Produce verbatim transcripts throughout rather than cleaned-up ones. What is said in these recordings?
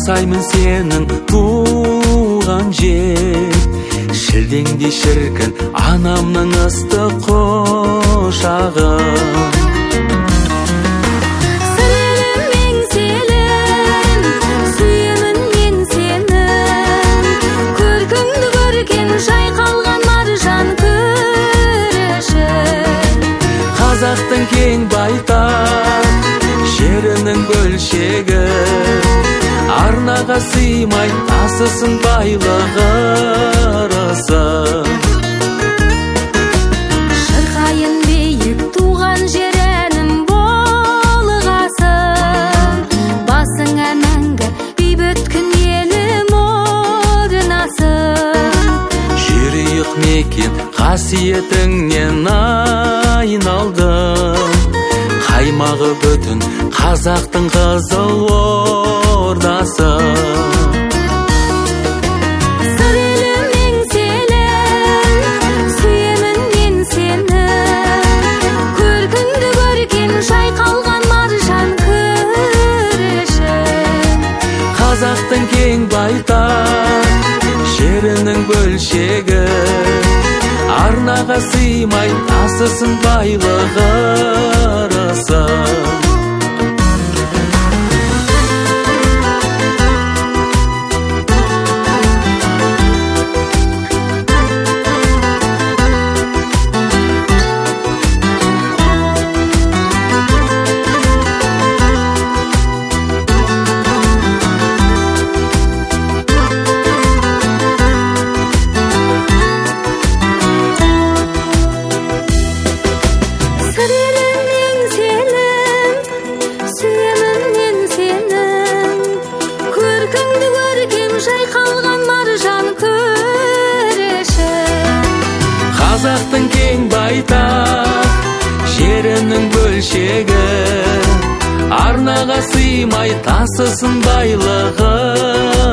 аңсаймын сенің туған жер. Шілдеңдей шіркін анамның ыстық құшағын. Қазақтың кең байтақ жерінің бөлшегі, арнаға сыймай тасысын байлығы ырысы. Шырқайын биік туған жерінің болғасы, басыңа мәңгі бейбіт күн елім орнасın. Жерұйық мекен қасиетіңнен айналдым, қаймағы бүтін қазақтың қызыл ордасы. Сыр елім еңселім, сүйемін мен сені, көркіңді көрген жайқалған маржан күреші. Қазақтың кең байтақ жерінің бөлшегі, арнаға сыймай тасысын байлығы ырысы. Қазақтың кең байтақ жерінің бөлшегі, арнаға сыймай тасысын байлығы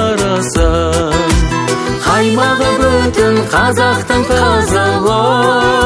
ырысы. Қаймағы бүтін қазақтың қызыл